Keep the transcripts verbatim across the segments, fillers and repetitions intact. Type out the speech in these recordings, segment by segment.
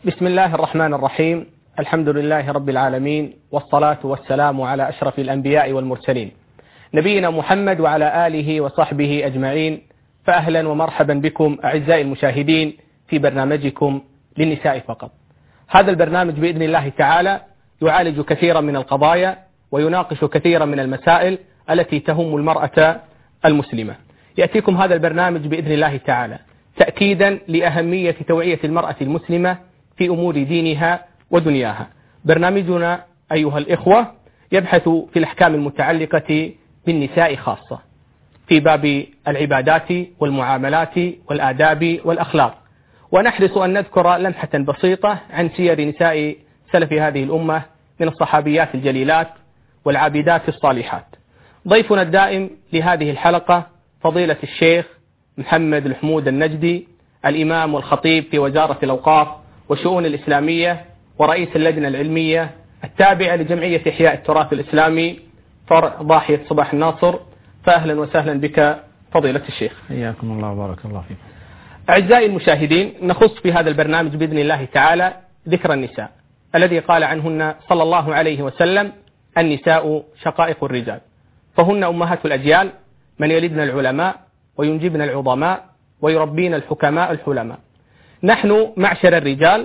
بسم الله الرحمن الرحيم. الحمد لله رب العالمين، والصلاة والسلام على أشرف الأنبياء والمرسلين نبينا محمد وعلى آله وصحبه أجمعين. فأهلا ومرحبا بكم أعزائي المشاهدين في برنامجكم للنساء فقط. هذا البرنامج بإذن الله تعالى يعالج كثيرا من القضايا ويناقش كثيرا من المسائل التي تهم المرأة المسلمة. يأتيكم هذا البرنامج بإذن الله تعالى تأكيدا لأهمية توعية المرأة المسلمة في أمور دينها ودنياها. برنامجنا أيها الإخوة يبحث في الأحكام المتعلقة بالنساء خاصة في باب العبادات والمعاملات والآداب والأخلاق، ونحرص أن نذكر لمحة بسيطة عن سير نساء سلف هذه الأمة من الصحابيات الجليلات والعابدات الصالحات. ضيفنا الدائم لهذه الحلقة فضيلة الشيخ محمد الحمود النجدي، الإمام والخطيب في وزارة الأوقاف والشؤون الإسلامية ورئيس اللجنة العلمية التابعة لجمعية إحياء التراث الإسلامي فرع ضاحية صباح الناصر. فأهلا وسهلا بك فضيلة الشيخ. حياكم الله وبارك الله فيكم. أعزائي المشاهدين، نخص في هذا البرنامج بإذن الله تعالى ذكر النساء الذي قال عنهن صلى الله عليه وسلم: النساء شقائق الرجال، فهن أمهات الأجيال، من يلدن العلماء وينجبن العظماء ويربين الحكماء الحلماء. نحن معشر الرجال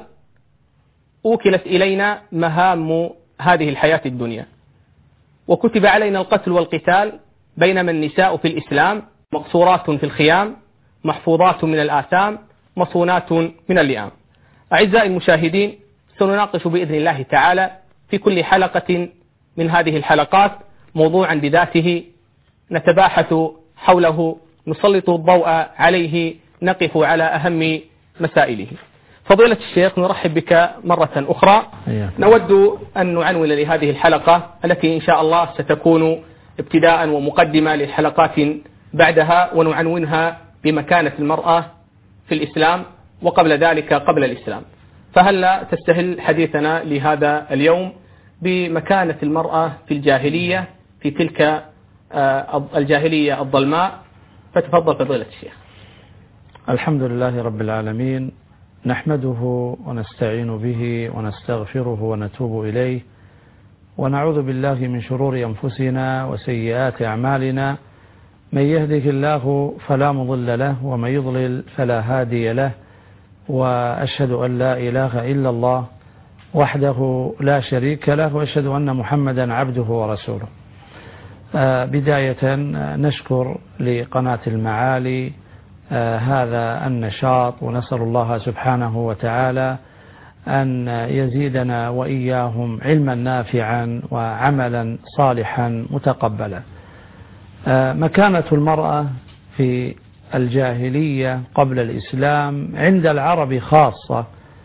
أوكلت إلينا مهام هذه الحياة الدنيا، وكتب علينا القتل والقتال، بينما النساء في الإسلام مقصورات في الخيام، محفوظات من الآثام، مصونات من اللئام. أعزائي المشاهدين، سنناقش بإذن الله تعالى في كل حلقة من هذه الحلقات موضوعا بذاته، نتباحث حوله، نسلط الضوء عليه، نقف على أهم مسائله. فضيلة الشيخ، نرحب بك مرة أخرى. نود أن نعنون لهذه الحلقة التي إن شاء الله ستكون ابتداء ومقدمة للحلقات بعدها، ونعنونها بمكانة المرأة في الإسلام وقبل ذلك قبل الإسلام. فهل تستهل حديثنا لهذا اليوم بمكانة المرأة في الجاهلية، في تلك الجاهلية الظلماء؟ فتفضل فضيلة الشيخ. الحمد لله رب العالمين، نحمده ونستعين به ونستغفره ونتوب إليه، ونعوذ بالله من شرور أنفسنا وسيئات أعمالنا. من يهده الله فلا مضل له، ومن يضلل فلا هادي له، وأشهد أن لا إله إلا الله وحده لا شريك له، وأشهد أن محمدا عبده ورسوله. بداية نشكر لقناة المعالي هذا النشاط، ونسأل الله سبحانه وتعالى أن يزيدنا وإياهم علما نافعا وعملا صالحا متقبلا. مكانة المرأة في الجاهلية قبل الإسلام عند العرب خاصة،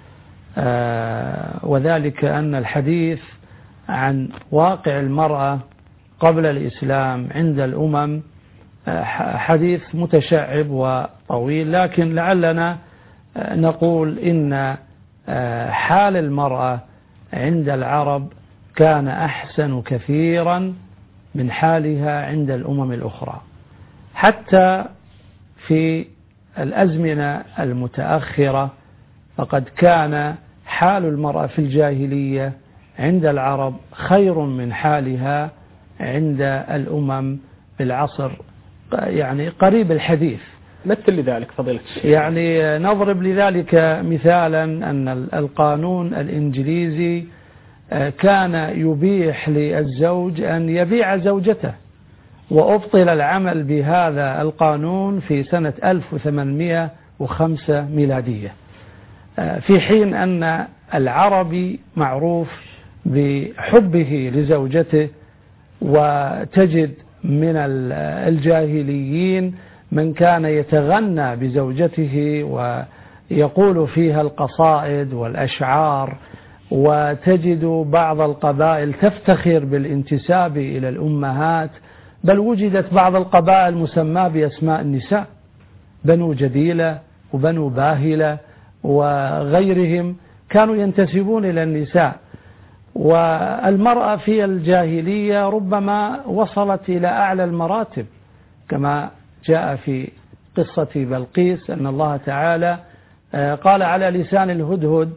وذلك أن الحديث عن واقع المرأة قبل الإسلام عند الأمم حديث متشعب وطويل، لكن لعلنا نقول إن حال المرأة عند العرب كان أحسن كثيرا من حالها عند الأمم الأخرى. حتى في الأزمنة المتأخرة فقد كان حال المرأة في الجاهلية عند العرب خير من حالها عند الأمم بالعصر يعني قريب الحديث. مثل لذلك فضيلة الشيخ. يعني نضرب لذلك مثالا أن القانون الإنجليزي كان يبيح للزوج أن يبيع زوجته، وأبطل العمل بهذا القانون في سنة ألف وثمانمئة وخمسة ميلادية، في حين أن العربي معروف بحبه لزوجته، وتجد من الجاهليين من كان يتغنى بزوجته ويقول فيها القصائد والأشعار، وتجد بعض القبائل تفتخر بالانتساب إلى الأمهات، بل وجدت بعض القبائل مسمى بأسماء النساء، بنو جديلة وبنو باهلة وغيرهم كانوا ينتسبون إلى النساء. والمرأة في الجاهلية ربما وصلت إلى أعلى المراتب، كما جاء في قصة بلقيس أن الله تعالى قال على لسان الهدهد: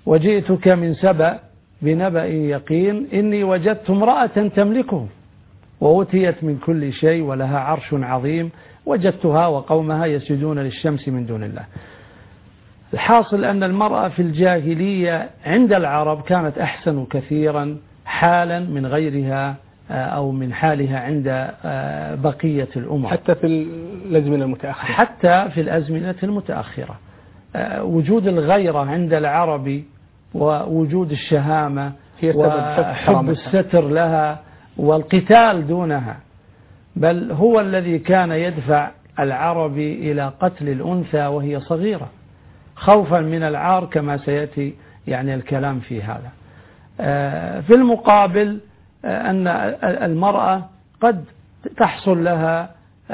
وجئتك من سبأ بنبأ يقين إني وجدت امرأة تملكهم وأوتيت من كل شيء ولها عرش عظيم وجدتها وقومها يسجدون للشمس من دون الله. الحاصل أن المرأة في الجاهلية عند العرب كانت أحسن كثيرا حالا من غيرها أو من حالها عند بقية الأمم، حتى في الأزمنة المتأخرة حتى في الأزمنة المتأخرة. وجود الغيرة عند العرب ووجود الشهامة هي وحب الستر لها والقتال دونها، بل هو الذي كان يدفع العربي إلى قتل الأنثى وهي صغيرة خوفا من العار كما سيأتي يعني الكلام في هذا. في المقابل أن المرأة قد تحصل لها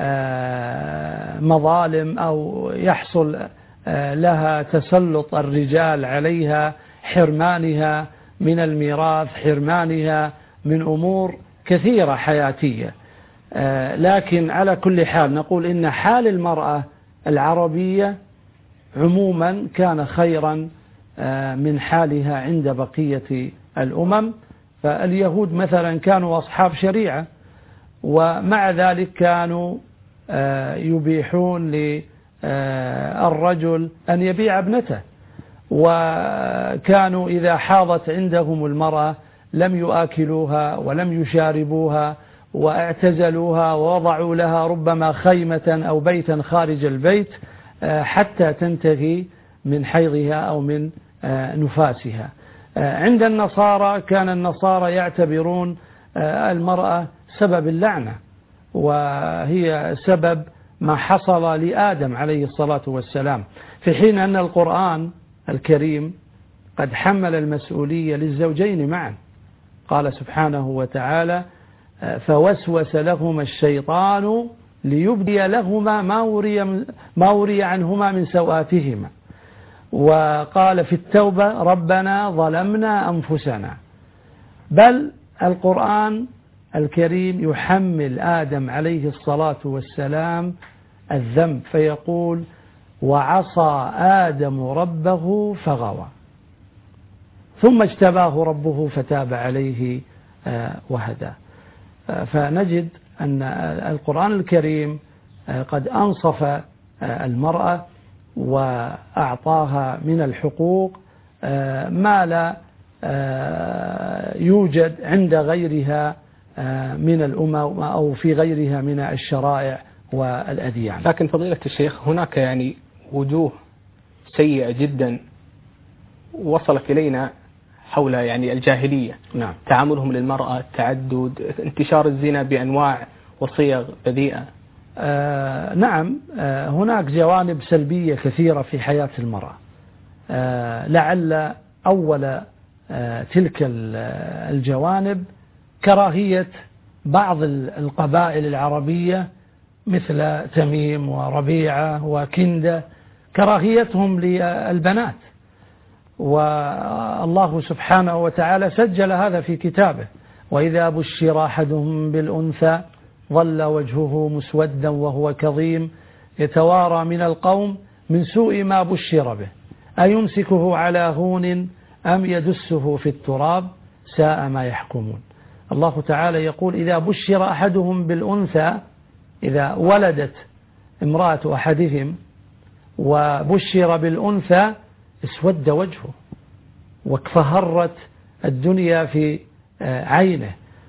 مظالم أو يحصل لها تسلط الرجال عليها، حرمانها من الميراث، حرمانها من أمور كثيرة حياتية. لكن على كل حال نقول إن حال المرأة العربية عموما كان خيرا من حالها عند بقية الأمم. فاليهود مثلا كانوا أصحاب شريعة ومع ذلك كانوا يبيحون للرجل أن يبيع ابنته، وكانوا إذا حاضت عندهم المرأة لم يؤكلوها ولم يشاربوها واعتزلوها ووضعوا لها ربما خيمة أو بيتا خارج البيت حتى تنتهي من حيضها أو من نفاسها. عند النصارى كان النصارى يعتبرون المرأة سبب اللعنة، وهي سبب ما حصل لآدم عليه الصلاة والسلام، في حين أن القرآن الكريم قد حمل المسؤولية للزوجين معا. قال سبحانه وتعالى: فوسوس لهما الشيطان ليبدي لهما ما وري, ما وري عنهما من سوآتهما. وقال في التوبة: ربنا ظلمنا أنفسنا. بل القرآن الكريم يحمل آدم عليه الصلاة والسلام الذنب فيقول: وعصى آدم ربه فغوى ثم اجتباه ربه فتاب عليه وهدى. فنجد أن القرآن الكريم قد أنصف المرأة وأعطاها من الحقوق ما لا يوجد عند غيرها من الأمم أو في غيرها من الشرائع والأديان. لكن فضيلة الشيخ هناك يعني وجوه سيئة جدا وصلت إلينا حول يعني الجاهلية. نعم. تعاملهم للمرأة، التعدد، انتشار الزنا بأنواع وصيغ بذيئة. آه نعم. آه هناك جوانب سلبية كثيرة في حياة المرأة. آه لعل أول آه تلك الجوانب كراهية بعض القبائل العربية مثل تميم وربيعة وكندة، كراهيتهم للبنات، والله سبحانه وتعالى سجل هذا في كتابه: وإذا بشر أحدهم بالأنثى ظل وجهه مسودا وهو كظيم يتوارى من القوم من سوء ما بشر به أيمسكه على هون أم يدسه في التراب ساء ما يحكمون. الله تعالى يقول: إذا بشر أحدهم بالأنثى، إذا ولدت امرأة أحدهم وبشر بالأنثى اسود وجهه واكفهرت الدنيا في عينه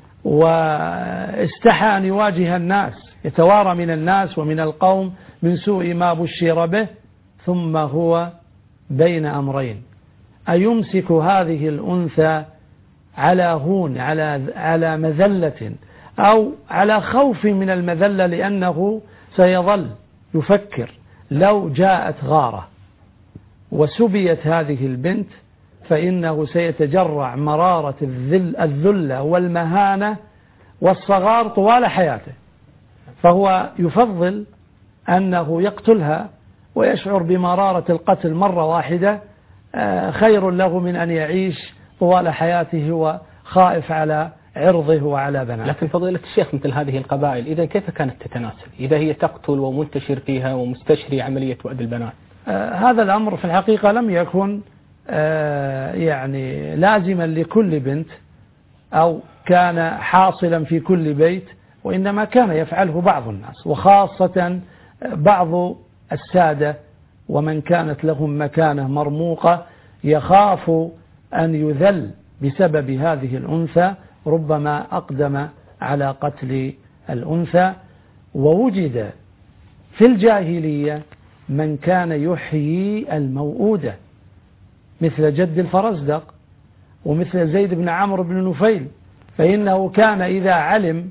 واستحى أن يواجه الناس، يتوارى من الناس ومن القوم من سوء ما بشر به، ثم هو بين أمرين: أيمسك هذه الأنثى على هون، على على مذلة، أو على خوف من المذلة، لأنه سيظل يفكر لو جاءت غارة وسبيت هذه البنت فإنه سيتجرع مرارة الذل الذلة والمهانة والصغار طوال حياته، فهو يفضل أنه يقتلها ويشعر بمرارة القتل مرة واحدة خير له من أن يعيش طوال حياته وخائف على عرضه وعلى بناته. لكن فضيلة الشيخ مثل هذه القبائل إذا كيف كانت تتناسل إذا هي تقتل ومنتشر فيها ومستشري عملية وأد البنات؟ آه هذا الأمر في الحقيقة لم يكن يعني لازما لكل بنت أو كان حاصلا في كل بيت، وإنما كان يفعله بعض الناس، وخاصة بعض السادة ومن كانت لهم مكانة مرموقة يخاف أن يذل بسبب هذه الأنثى، ربما أقدم على قتل الأنثى. ووجد في الجاهلية من كان يحيي الموؤودة مثل جد الفرزدق ومثل زيد بن عمرو بن نفيل، فإنه كان إذا علم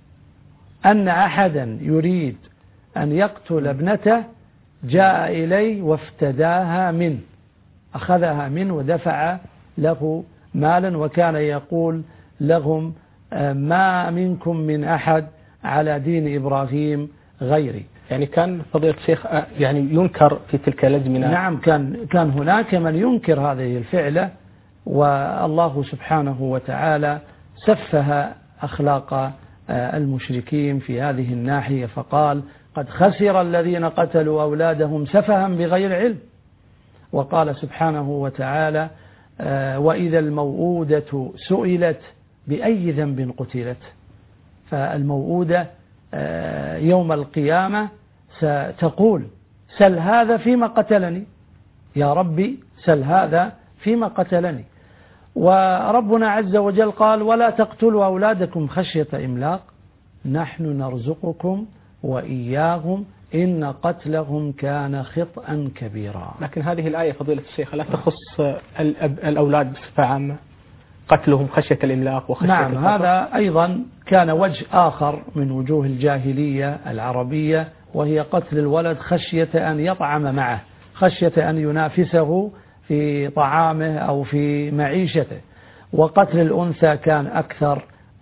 أن أحدا يريد أن يقتل ابنته جاء إليه وافتداها منه، أخذها منه ودفع له مالا، وكان يقول لهم ما منكم من أحد على دين إبراهيم غيري. يعني كان فضيلة الشيخ يعني ينكر في تلك الأزمنة. نعم، كان كان هناك من ينكر هذه الفعلة، والله سبحانه وتعالى سفه أخلاق المشركين في هذه الناحية، فقال قد خسر الذين قتلوا أولادهم سفها بغير علم. وقال سبحانه وتعالى وإذا الموؤودة سئلت بأي ذنب قتلت. فالموؤودة يوم القيامة ستقول سل هذا فيما قتلني، يا ربي سل هذا فيما قتلني. وربنا عز وجل قال ولا تقتلوا أولادكم خشية إملاق نحن نرزقكم وإياهم إن قتلهم كان خطأ كبيرا. لكن هذه الآية فضيلة الشيخ لا تخص الأولاد بصفة عامة، قتلهم خشية الإملاق وخشية نعم الخطأ. هذا أيضا كان وجه آخر من وجوه الجاهلية العربية، وهي قتل الولد خشية أن يطعم معه، خشية أن ينافسه في طعامه أو في معيشته. وقتل الأنثى كان أكثر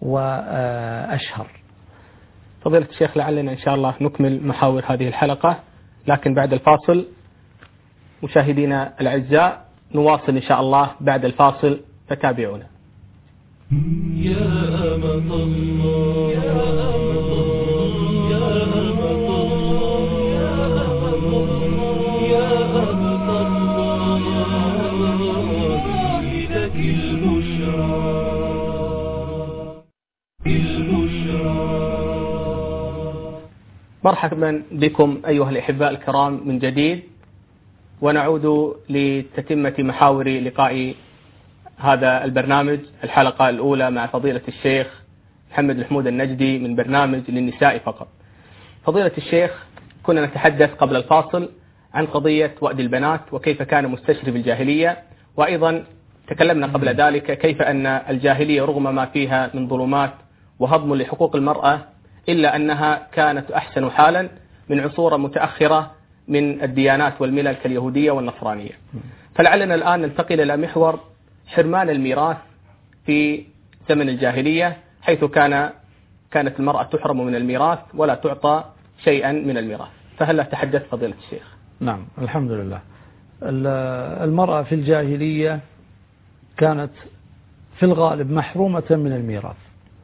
وأشهر. فضيلة الشيخ لعلنا إن شاء الله نكمل محاور هذه الحلقة، لكن بعد الفاصل مشاهدينا الأعزاء نواصل إن شاء الله بعد الفاصل، فتابعونا. يا أمة الله يا أمة الله يا أمة الله يا أمة الله لك البشرى البشرى. مرحبا بكم أيها الأحباء الكرام من جديد، ونعود لتتمة محاور لقاء هذا البرنامج، الحلقة الأولى مع فضيلة الشيخ محمد محمود النجدي من برنامج للنساء فقط. فضيلة الشيخ، كنا نتحدث قبل الفاصل عن قضية وأد البنات وكيف كان مستشري في الجاهلية، وأيضا تكلمنا قبل ذلك كيف أن الجاهلية رغم ما فيها من ظلمات وهضم لحقوق المرأة إلا أنها كانت أحسن حالا من عصور متأخرة من الديانات والملل كاليهودية والنصرانية. فلعلنا الآن ننتقل إلى محور حرمان الميراث في زمن الجاهلية، حيث كان كانت المرأة تحرم من الميراث ولا تعطى شيئا من الميراث. فهل تحدث فضيلة الشيخ؟ نعم الحمد لله. المرأة في الجاهلية كانت في الغالب محرومة من الميراث،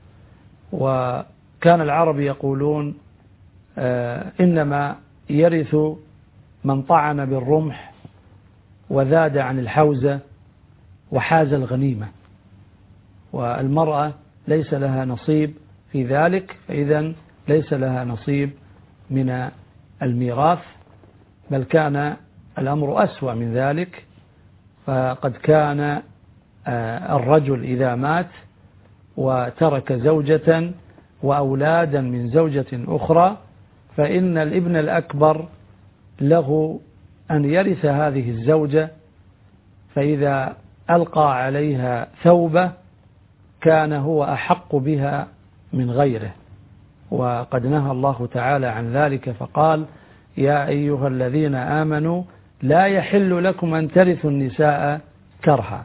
وكان العرب يقولون إنما يرث من طعن بالرمح وذاد عن الحوزة وحاز الغنيمة، والمرأة ليس لها نصيب في ذلك، فإذا ليس لها نصيب من الميراث، بل كان الأمر أسوأ من ذلك. فقد كان الرجل إذا مات وترك زوجة وأولادا من زوجة أخرى، فإن الابن الأكبر له أن يرث هذه الزوجة، فإذا ألقى عليها ثوبة كان هو أحق بها من غيره. وقد نهى الله تعالى عن ذلك فقال يا أيها الذين آمنوا لا يحل لكم أن ترثوا النساء كرها.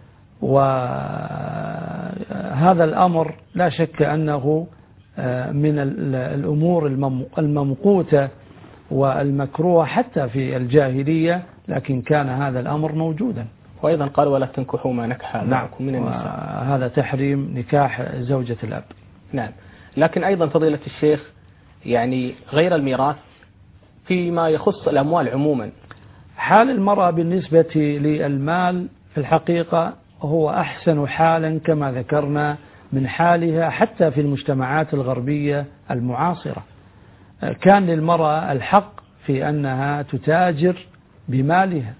وهذا الأمر لا شك أنه من الأمور الممقوتة والمكروه حتى في الجاهلية، لكن كان هذا الأمر موجودا. وأيضا قال ولا تنكحوا ما نكح آباؤكم من النساء، هذا تحريم نكاح زوجة الأب. نعم. لكن أيضا فضيلة الشيخ، يعني غير الميراث فيما يخص الأموال عموما، حال المرأة بالنسبة للمال في الحقيقة هو أحسن حالا كما ذكرنا من حالها حتى في المجتمعات الغربية المعاصرة. كان للمرأة الحق في أنها تتاجر بمالها،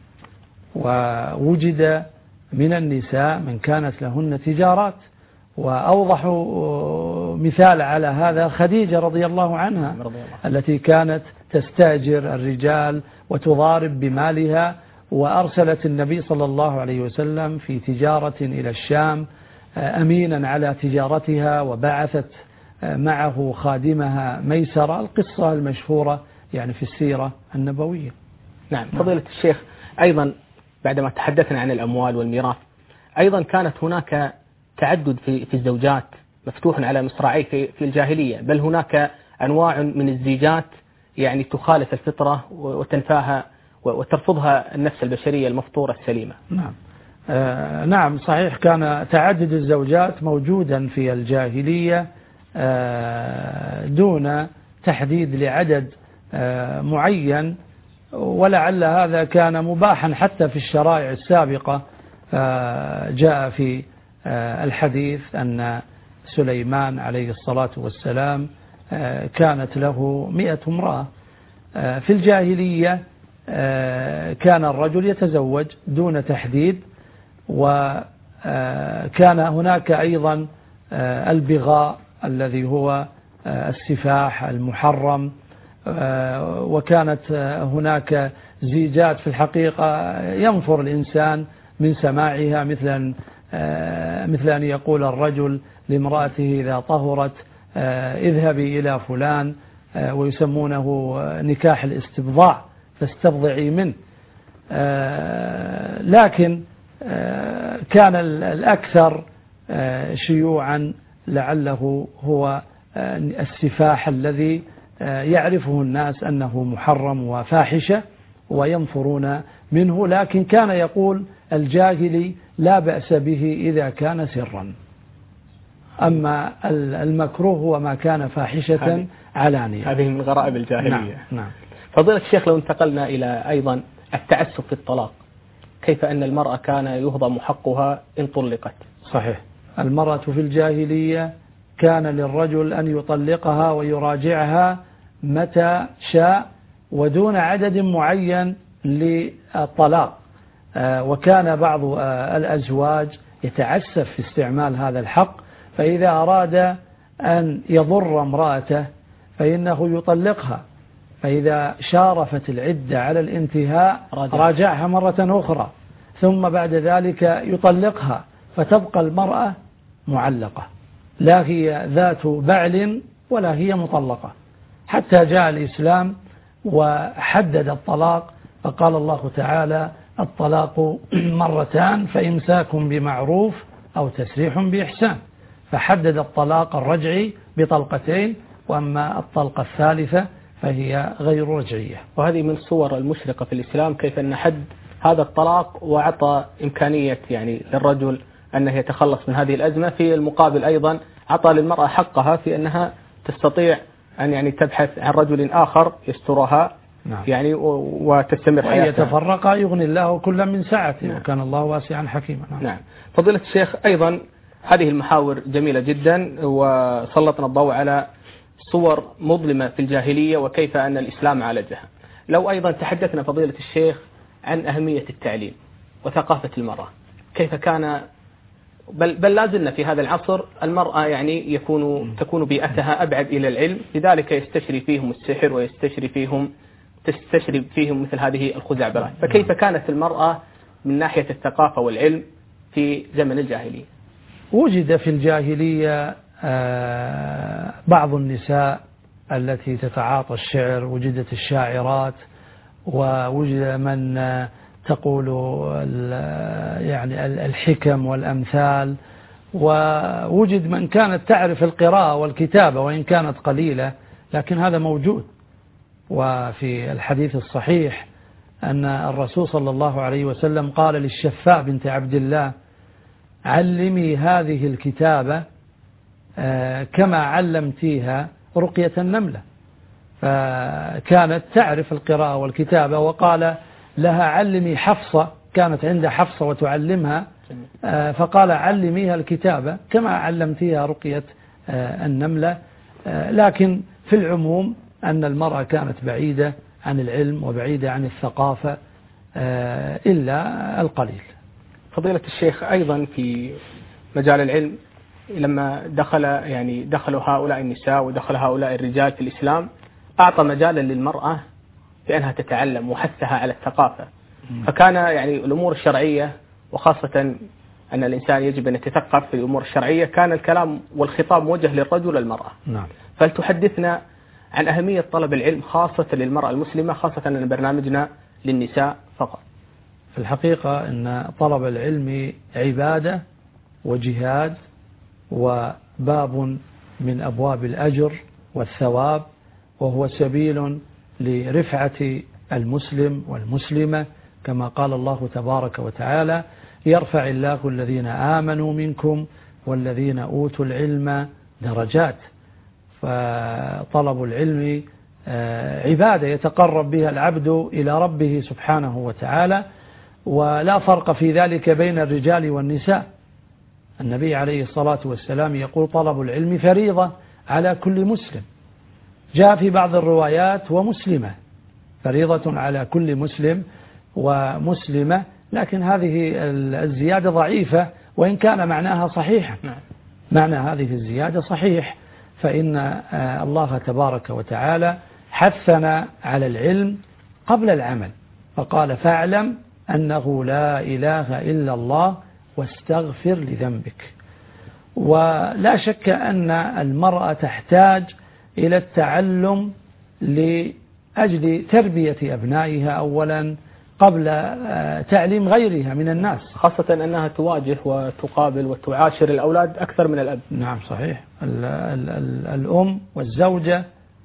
ووجد من النساء من كانت لهن تجارات، وأوضح مثال على هذا خديجة رضي الله عنها التي كانت تستأجر الرجال وتضارب بمالها، وأرسلت النبي صلى الله عليه وسلم في تجارة إلى الشام أمينا على تجارتها، وبعثت معه خادمها ميسرة، القصة المشهورة يعني في السيرة النبوية. نعم فضيلة الشيخ، أيضا بعدما تحدثنا عن الأموال والميراث، أيضا كانت هناك تعدد في في الزوجات مفتوح على مصراعيه في في الجاهلية، بل هناك أنواع من الزيجات يعني تخالف الفطرة وتنفاها وترفضها النفس البشرية المفطورة السليمة. نعم آه نعم صحيح، كان تعدد الزوجات موجودا في الجاهلية آه دون تحديد لعدد آه معين، ولعل هذا كان مباحا حتى في الشرائع السابقة. آه جاء في آه الحديث أن سليمان عليه الصلاة والسلام آه كانت له مئة امرأة. آه في الجاهلية آه كان الرجل يتزوج دون تحديد، وكان هناك أيضا آه البغاء الذي هو آه السفاح المحرم، آه وكانت آه هناك زيجات في الحقيقة ينفر الإنسان من سماعها، مثل آه مثل أن يقول الرجل لامرأته إذا طهرت آه اذهبي إلى فلان، آه ويسمونه نكاح الاستبضاع، فاستبضعي منه. آه لكن آه كان الأكثر آه شيوعا لعله هو آه السفاح الذي آه يعرفه الناس أنه محرم وفاحشة وينفرون منه، لكن كان يقول الجاهلي لا بأس به إذا كان سرا، أما المكروه هو ما كان فاحشة علانية. هذه من غرائب الجاهلية. نعم. نعم. فضيلة الشيخ، لو انتقلنا إلى أيضا التعسف في الطلاق، كيف أن المرأة كان يهضم حقها إن طلقت؟ صحيح، المرأة في الجاهلية كان للرجل أن يطلقها ويراجعها متى شاء ودون عدد معين للطلاق، وكان بعض الأزواج يتعسف في استعمال هذا الحق، فإذا أراد أن يضر امرأته فإنه يطلقها، فإذا شارفت العدة على الانتهاء راجعها مرة أخرى، ثم بعد ذلك يطلقها، فتبقى المرأة معلقة، لا هي ذات بعل ولا هي مطلقة، حتى جاء الإسلام وحدد الطلاق، فقال الله تعالى الطلاق مرتان فإمساك بمعروف أو تسريح بإحسان، فحدد الطلاق الرجعي بطلقتين، وأما الطلقة الثالثة فهي غير رجعية. وهذه من الصور المشرقة في الإسلام، كيف أن حد هذا الطلاق وعطى إمكانية يعني للرجل أنه يتخلص من هذه الأزمة، في المقابل أيضا عطى للمرأة حقها في أنها تستطيع أن يعني تبحث عن رجل آخر يسترها. نعم. يعني وتستمر حياتها. يتفرق يغني الله كل من سعته. نعم. وكان الله واسعا حكيما. نعم. نعم. فضيلة الشيخ، أيضا هذه المحاور جميلة جدا، وسلطنا الضوء على صور مظلمة في الجاهلية وكيف أن الإسلام عالجها. لو أيضا تحدثنا فضيلة الشيخ عن أهمية التعليم وثقافة المرأة، كيف كان بل, بل لازلنا في هذا العصر المرأة يعني يكون تكون بيئتها أبعد إلى العلم، لذلك يستشري فيهم السحر ويستشري فيهم تستشري فيهم مثل هذه الخزعبلات، فكيف كانت المرأة من ناحية الثقافة والعلم في زمن الجاهلية؟ وجد في الجاهلية بعض النساء التي تتعاطى الشعر، وجدت الشاعرات، ووجد من تقول يعني الحكم والأمثال، ووجد من كانت تعرف القراءة والكتابة وإن كانت قليلة، لكن هذا موجود. وفي الحديث الصحيح أن الرسول صلى الله عليه وسلم قال للشفاء بنت عبد الله علمي هذه الكتابة كما علمتيها رقية النملة، فكانت تعرف القراءة والكتابة. وقال لها علمي حفصة، كانت عند حفصة وتعلمها، فقال علميها الكتابة كما علمتيها رقية النملة. لكن في العموم أن المرأة كانت بعيدة عن العلم وبعيدة عن الثقافة إلا القليل. فضيلة الشيخ، أيضا في مجال العلم لما دخل يعني دخلوا هؤلاء النساء ودخل هؤلاء الرجال في الإسلام أعطى مجالا للمرأة بأنها تتعلم وحثها على الثقافة. فكان يعني الأمور الشرعية، وخاصة أن الإنسان يجب أن يتثقف في الأمور الشرعية، كان الكلام والخطاب موجه للرجل والمرأة. نعم. فلتحدثنا عن أهمية طلب العلم خاصة للمرأة المسلمة، خاصة أن برنامجنا للنساء فقط. في الحقيقة أن طلب العلم عبادة وجهاد وباب من أبواب الأجر والثواب، وهو سبيل لرفعة المسلم والمسلمة، كما قال الله تبارك وتعالى: يرفع الله الذين آمنوا منكم والذين أوتوا العلم درجات. فطلب العلم عبادة يتقرب بها العبد إلى ربه سبحانه وتعالى، ولا فرق في ذلك بين الرجال والنساء. النبي عليه الصلاة والسلام يقول: طلب العلم فريضة على كل مسلم. جاء في بعض الروايات ومسلمة، فريضة على كل مسلم ومسلمة، لكن هذه الزيادة ضعيفة وإن كان معناها صحيحا. معنى هذه الزيادة صحيح، فإن الله تبارك وتعالى حثنا على العلم قبل العمل، فقال: فاعلم أنه لا إله إلا الله واستغفر لذنبك. ولا شك أن المرأة تحتاج إلى التعلم لأجل تربية أبنائها أولا قبل تعليم غيرها من الناس، خاصة أنها تواجه وتقابل وتعاشر الأولاد أكثر من الأب. نعم صحيح. ال ال ال الأم والزوجة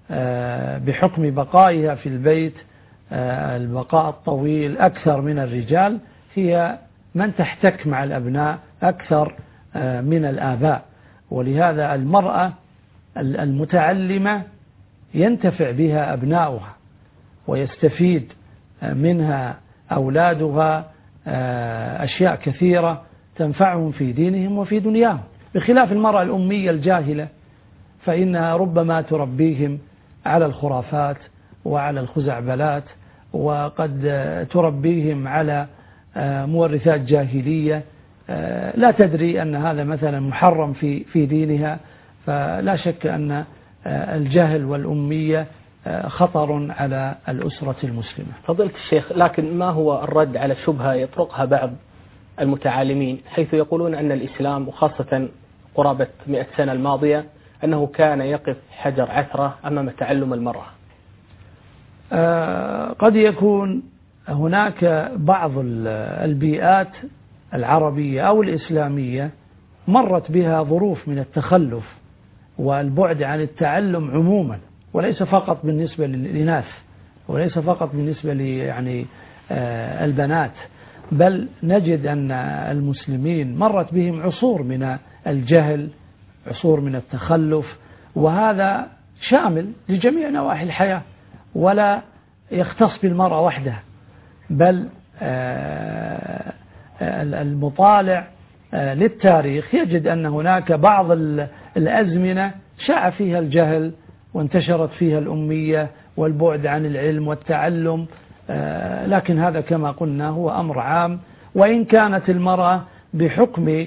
بحكم بقائها في البيت البقاء الطويل أكثر من الرجال، هي من تحتك مع الأبناء أكثر من الآباء. ولهذا المرأة المتعلمة ينتفع بها أبناؤها ويستفيد منها أولادها أشياء كثيرة تنفعهم في دينهم وفي دنياهم، بخلاف المرأة الأمية الجاهلة، فإنها ربما تربيهم على الخرافات وعلى الخزعبلات، وقد تربيهم على مورثات جاهلية لا تدري أن هذا مثلا محرم في في دينها. فلا شك أن الجهل والأمية خطر على الأسرة المسلمة. فضيلة الشيخ، لكن ما هو الرد على شبهة يطرقها بعض المتعالمين، حيث يقولون أن الإسلام وخاصة قرابة مئة سنة الماضية أنه كان يقف حجر عثرة أمام تعلم المرأة؟ قد يكون هناك بعض البيئات العربية أو الإسلامية مرت بها ظروف من التخلف والبعد عن التعلم عموما، وليس فقط بالنسبة للإناث، وليس فقط بالنسبة يعني البنات، بل نجد أن المسلمين مرت بهم عصور من الجهل، عصور من التخلف، وهذا شامل لجميع نواحي الحياة ولا يختص بالمرأة وحدها، بل المطالع للتاريخ يجد أن هناك بعض الأزمنة شاع فيها الجهل وانتشرت فيها الأمية والبعد عن العلم والتعلم، لكن هذا كما قلنا هو أمر عام. وإن كانت المرأة بحكم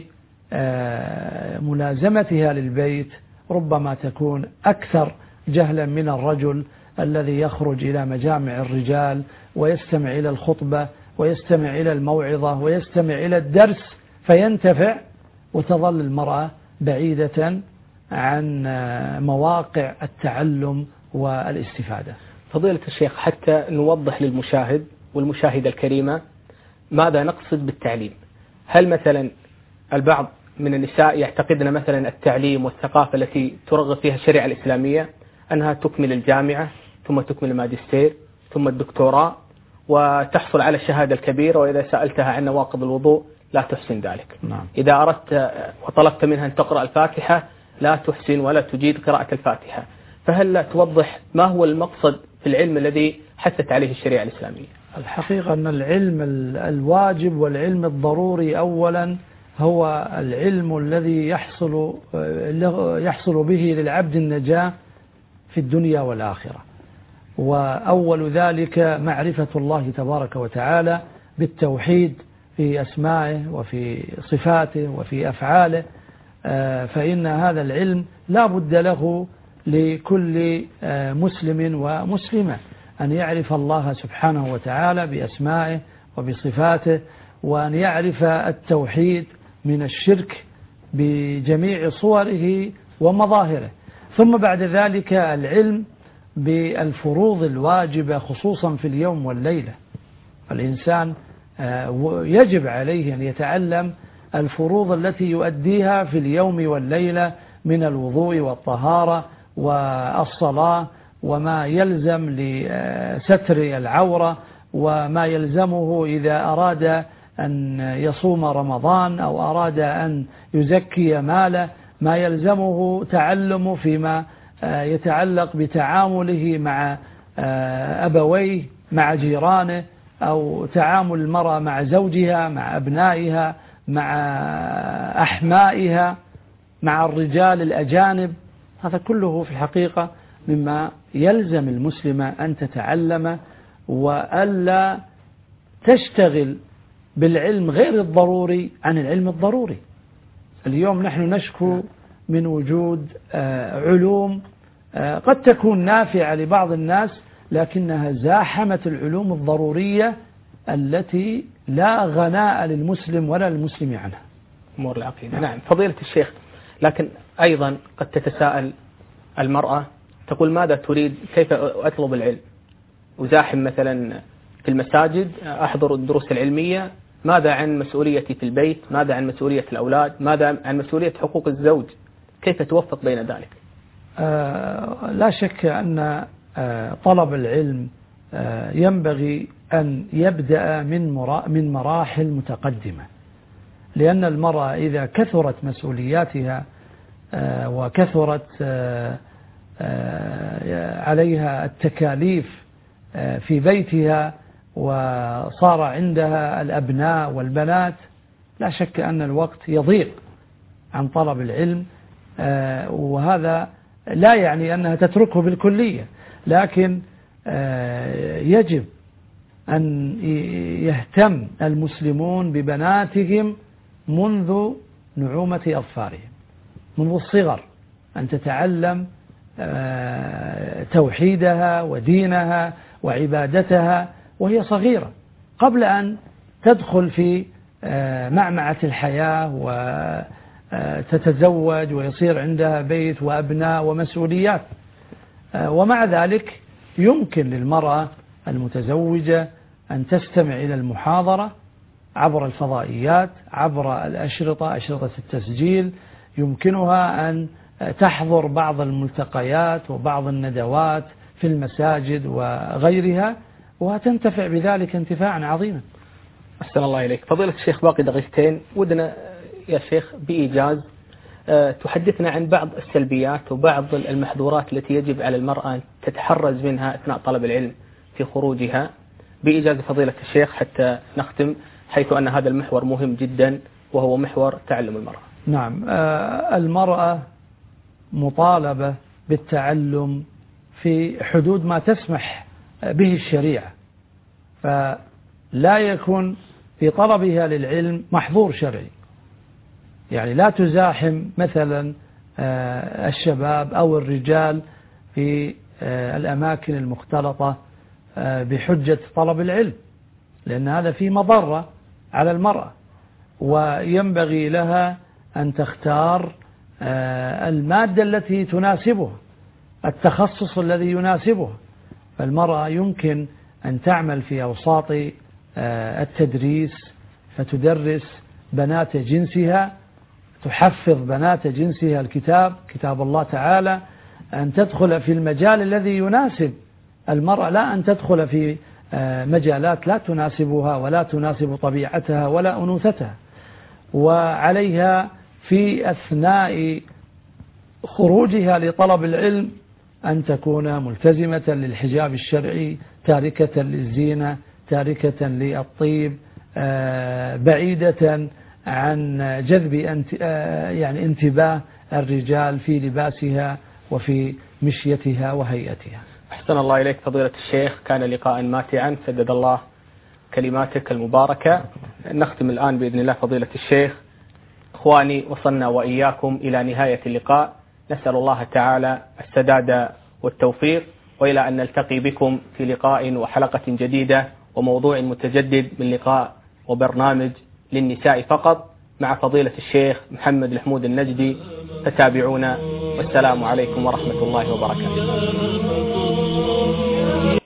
ملازمتها للبيت ربما تكون أكثر جهلا من الرجل الذي يخرج إلى مجامع الرجال ويستمع إلى الخطبة ويستمع إلى الموعظة ويستمع إلى الدرس فينتفع، وتظل المرأة بعيدة عن مواقع التعلم والاستفادة. فضيلة الشيخ، حتى نوضح للمشاهد والمشاهدة الكريمة ماذا نقصد بالتعليم، هل مثلا البعض من النساء يعتقدن مثلا التعليم والثقافة التي ترغب فيها الشريعة الإسلامية أنها تكمل الجامعة ثم تكمل الماجستير ثم الدكتوراه وتحصل على الشهادة الكبيرة، وإذا سألتها عن نواقض الوضوء لا تحسن ذلك. نعم. إذا أردت وطلبت منها أن تقرأ الفاتحة لا تحسن ولا تجيد قراءة الفاتحة. فهل لا توضح ما هو المقصد في العلم الذي حثت عليه الشريعة الإسلامية؟ الحقيقة أن العلم الواجب والعلم الضروري أولا هو العلم الذي يحصل يحصل به للعبد النجاة في الدنيا والآخرة، وأول ذلك معرفة الله تبارك وتعالى بالتوحيد في أسمائه وفي صفاته وفي أفعاله، فإن هذا العلم لا بد له لكل مسلم ومسلمة أن يعرف الله سبحانه وتعالى بأسمائه وبصفاته، وأن يعرف التوحيد من الشرك بجميع صوره ومظاهره. ثم بعد ذلك العلم بالفروض الواجبة خصوصا في اليوم والليلة. الإنسان يجب عليه أن يتعلم الفروض التي يؤديها في اليوم والليلة من الوضوء والطهارة والصلاة، وما يلزم لستر العورة، وما يلزمه إذا أراد أن يصوم رمضان أو أراد أن يزكي ماله، ما يلزمه تعلم فيما يتعلق بتعامله مع أبويه، مع جيرانه، أو تعامل المرأة مع زوجها، مع أبنائها، مع أحمائها، مع الرجال الأجانب. هذا كله في الحقيقة مما يلزم المسلم أن تتعلم، وألا تشتغل بالعلم غير الضروري عن العلم الضروري. اليوم نحن نشكو من وجود علوم قد تكون نافعة لبعض الناس، لكنها زاحمت العلوم الضرورية التي لا غناء للمسلم ولا للمسلم عنها. أمور العقيدة. نعم فضيلة الشيخ، لكن أيضا قد تتساءل المرأة تقول ماذا تريد، كيف أطلب العلم؟ أزاحم مثلا في المساجد، أحضر الدروس العلمية، ماذا عن مسؤوليتي في البيت، ماذا عن مسؤولية الأولاد، ماذا عن مسؤولية حقوق الزوج؟ كيف توفق بين ذلك؟ آه لا شك أن آه طلب العلم آه ينبغي أن يبدأ من من مراحل متقدمة، لأن المرأة إذا كثرت مسؤولياتها آه وكثرت آه آه عليها التكاليف آه في بيتها، وصار عندها الأبناء والبنات، لا شك أن الوقت يضيق عن طلب العلم. آه وهذا لا يعني أنها تتركه بالكلية، لكن آه يجب أن يهتم المسلمون ببناتهم منذ نعومة أظفارهم، منذ الصغر، أن تتعلم آه توحيدها ودينها وعبادتها وهي صغيرة، قبل أن تدخل في آه معمعة الحياة وتتزوج ويصير عندها بيت وأبناء ومسؤوليات. آه ومع ذلك يمكن للمرأة المتزوجة أن تستمع إلى المحاضرة عبر الفضائيات، عبر الأشرطة، أشرطة التسجيل، يمكنها أن تحضر بعض الملتقيات وبعض الندوات في المساجد وغيرها، وتنتفع بذلك انتفاعا عظيما. أحسن الله إليك. فضيلة الشيخ باقي دقيقتين، ودنا يا شيخ بإيجاز تحدثنا عن بعض السلبيات وبعض المحظورات التي يجب على المرأة أن تتحرز منها أثناء طلب العلم في خروجها، بإيجاز فضيلة الشيخ حتى نختم، حيث أن هذا المحور مهم جدا وهو محور تعلم المرأة. نعم، المرأة مطالبة بالتعلم في حدود ما تسمح به الشريعة، فلا يكون في طلبها للعلم محظور شرعي، يعني لا تزاحم مثلا الشباب أو الرجال في الأماكن المختلطة بحجة طلب العلم، لأن هذا فيه مضرة على المرأة، وينبغي لها أن تختار المادة التي تناسبها، التخصص الذي يناسبها. فالمرأة يمكن أن تعمل في أوساط التدريس فتدرس بنات جنسها، تحفظ بنات جنسها الكتاب كتاب الله تعالى، أن تدخل في المجال الذي يناسب المرأة، لا أن تدخل في مجالات لا تناسبها ولا تناسب طبيعتها ولا أنوثتها. وعليها في أثناء خروجها لطلب العلم أن تكون ملتزمة للحجاب الشرعي، تاركة للزينة، تاركة للطيب، بعيدة عن جذب يعني انتباه الرجال في لباسها وفي مشيتها وهيئتها. أحسن الله إليك فضيلة الشيخ، كان لقاء ماتعا، سدد الله كلماتك المباركة. نختم الآن بإذن الله فضيلة الشيخ. إخواني، وصلنا وإياكم إلى نهاية اللقاء، نسأل الله تعالى السداد والتوفيق، وإلى أن نلتقي بكم في لقاء وحلقة جديدة وموضوع متجدد من لقاء وبرنامج للنساء فقط مع فضيلة الشيخ محمد الحمود النجدي، فتابعونا، والسلام عليكم ورحمة الله وبركاته.